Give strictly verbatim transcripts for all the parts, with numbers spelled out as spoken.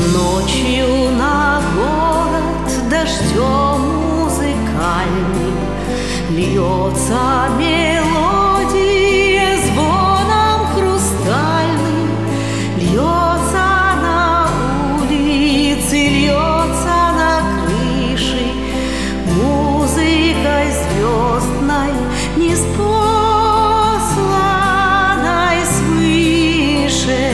Ночью на город дождем музыкальным льется мелодия звоном хрустальным, льется на улице, льется на крыше музыкой звездной, неспосланной свыше.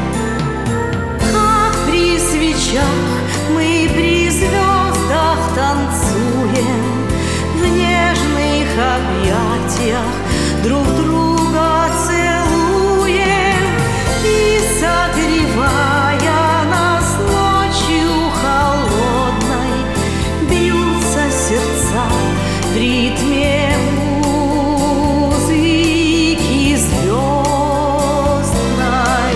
Мы при звездах танцуем, в нежных объятиях друг друга целуем, и, согревая нас ночью холодной, бьются сердца в ритме музыки звездной.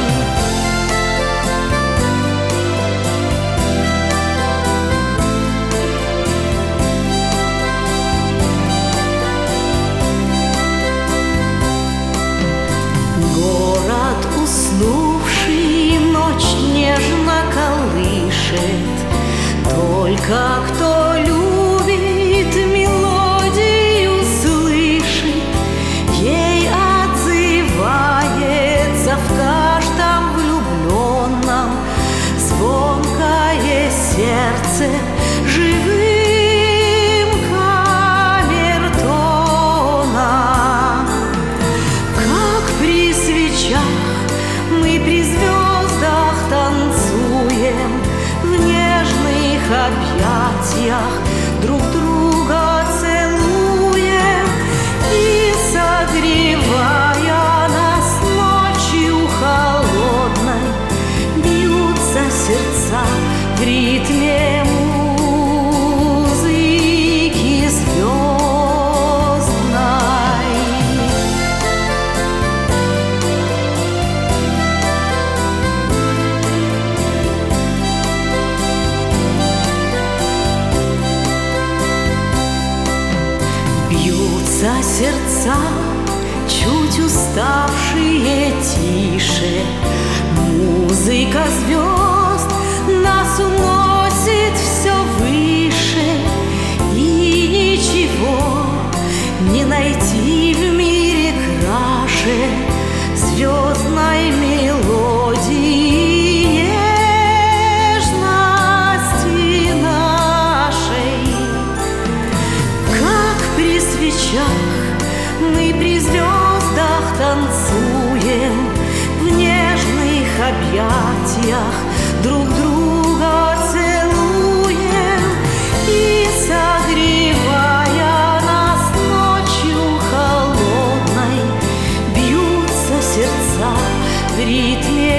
Уснувший ночь нежно колышет, только кто любит мелодию слышит, ей отзывается в каждом влюбленном звонкое сердце живым камертоном. Как при свечах мы при звездах танцуем, в нежных объятиях друг друга целуем, и, согревая нас ночью холодной, бьются сердца в ритме музыки звездной. Бьются сердца, чуть уставшие, тише. Музыка звезд нас уносит все выше, и ничего не найти в мире краше звездной мелодии нежности нашей. Как при свечах мы при звездах танцуем, в нежных объятиях друг друга целуем, и, согревая нас ночью холодной, бьются сердца в ритме